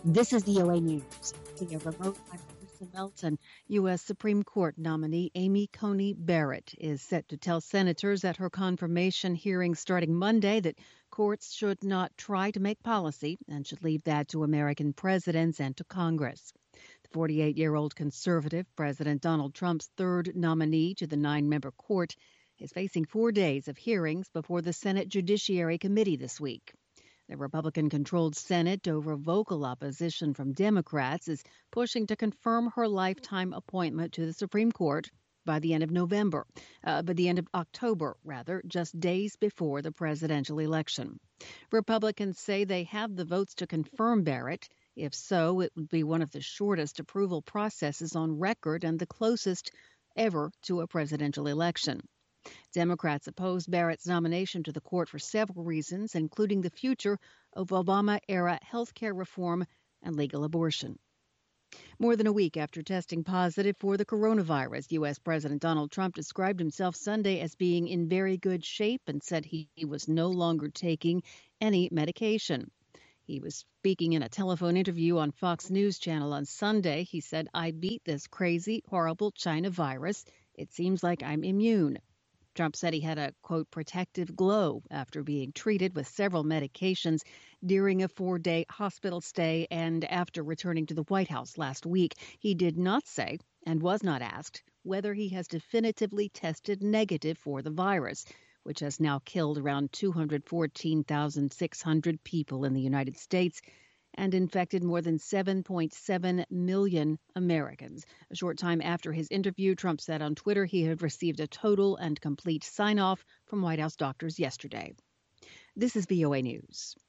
This is VOA News. Via remote, I'm Melissa Melton. U.S. Supreme Court nominee Amy Coney Barrett is set to tell senators at her confirmation hearing starting Monday that courts should not try to make policy and should leave that to American presidents and to Congress. The 48-year-old conservative, President Donald Trump's third nominee to the 9-member court, is facing 4 days of hearings before the Senate Judiciary Committee this week. The Republican-controlled Senate, over vocal opposition from Democrats, is pushing to confirm her lifetime appointment to the Supreme Court by the end of October, just days before the presidential election. Republicans say they have the votes to confirm Barrett. If so, it would be one of the shortest approval processes on record and the closest ever to a presidential election. Democrats opposed Barrett's nomination to the court for several reasons, including the future of Obama-era health care reform and legal abortion. More than a week after testing positive for the coronavirus, U.S. President Donald Trump described himself Sunday as being in very good shape and said he was no longer taking any medication. He was speaking in a telephone interview on Fox News Channel on Sunday. He said, "I beat this crazy, horrible China virus. It seems like I'm immune." Trump said he had a, quote, protective glow after being treated with several medications during a 4-day hospital stay and after returning to the White House last week. He did not say, and was not asked, whether he has definitively tested negative for the virus, which has now killed around 214,600 people in the United States and infected more than 7.7 million Americans. A short time after his interview, Trump said on Twitter he had received a total and complete sign-off from White House doctors yesterday. This is VOA News.